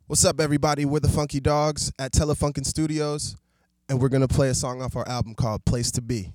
What's up, everybody? We're the Funky Dogs at Telefunken Studios, and we're going to play a song off our album called Place to Be.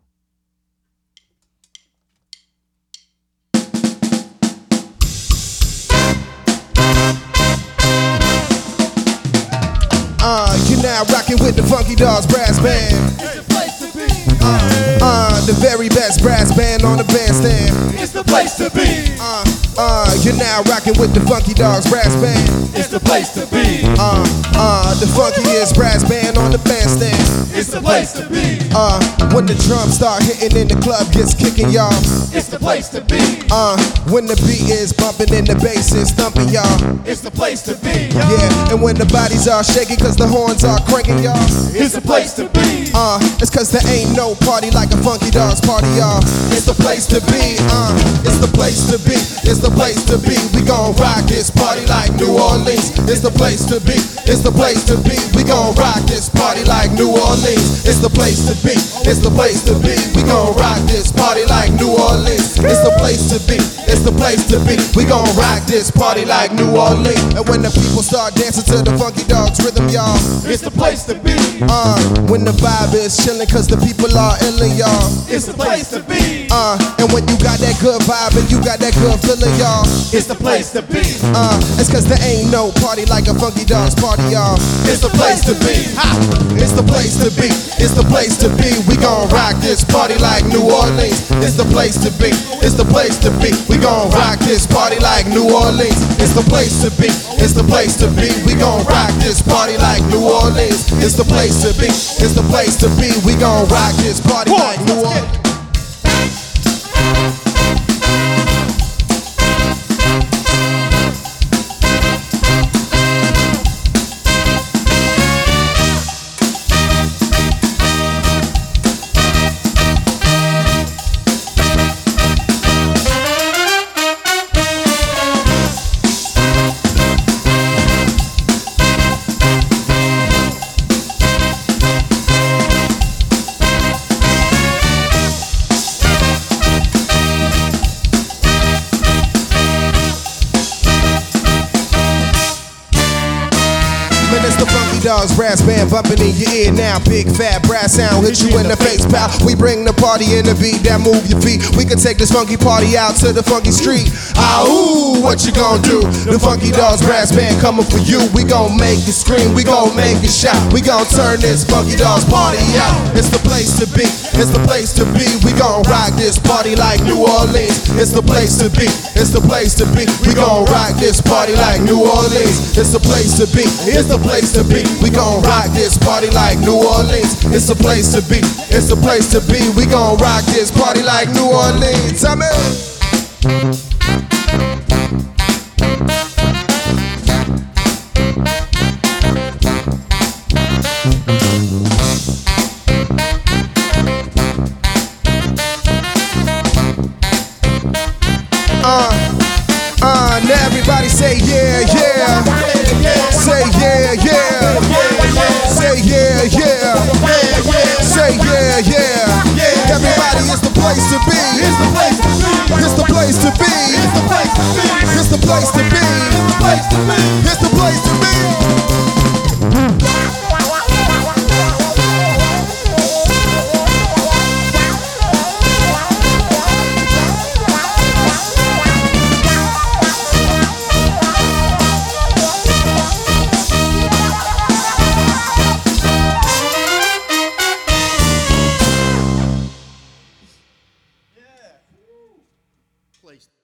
You're now rocking with the Funky Dogs Brass Band. It's the place to be. The very best brass band on the bandstand. It's the place to be. You're now rocking with the Funky Dogs Brass Band. It's the place to be. The funkiest brass band on the bandstand. It's the place to be. When the drums start hitting and the club gets kicking, y'all. It's the place to be. When the beat is bumping and the bass is thumping, y'all. It's the place to be. Yeah, and when the bodies are shaking cause the horns are cranking, y'all. It's the place to be. It's cause there ain't no party like a Funky Dogs party, y'all. It's the place to be. It's the place to be. It's the place to be. We gon' rock this party like New Orleans. It's the place to be. It's the place to be. We gon' rock this party like New Orleans. It's the place to be. It's the place to be. We gon' rock this party like New Orleans. It's the place to be. It's the place to be. We gon' rock this party like New Orleans. And when the people start dancing to the Funky Dogs rhythm, y'all. It's the place to be. When the vibe is chillin' cause the people are illin', y'all. It's the place to be. And when you got that good vibe and you got that good feeling, y'all. It's the place to be. It's cause there ain't no party like a Funky Dogs party, y'all. It's the place to be. It's the place to be. It's the place to be. We gon' rock this party like New Orleans. It's the place to be. It's the place to be. We gon' rock this party like New Orleans. It's the place to be. It's the place to be. We gon' rock this party like New Orleans. It's the place to be. It's the place to be. We gon' rock this party like New Orleans. Man, it's the Funky Dogs Brass Band bumping in your ear now. Big fat brass sound hit you in the face, pal. We bring the party in the beat that move your feet. We can take this funky party out to the funky street. Ooh, what you gon' do? The Funky Dogs Brass Band coming for you. We gon' make it scream, we gon' make it shout. We gon' turn this Funky Dogs party out. It's the place to be, it's the place to be. We gon' rock this party like New Orleans. It's the place to be, it's the place to be. We gon' rock this party like New Orleans. It's the place to be, it's the place to be. We gon' rock this party like New Orleans. It's the place to be. It's the place to be. We gon' rock this party like New Orleans. Tell me. Now everybody say yeah, yeah. Say yeah, yeah. Say yeah, yeah. Say yeah, yeah. Everybody, it's the place to be. It's the place to be. It's the place to be. It's the place to be. It's the place to be. It's the place to be. It's the place to be. Place.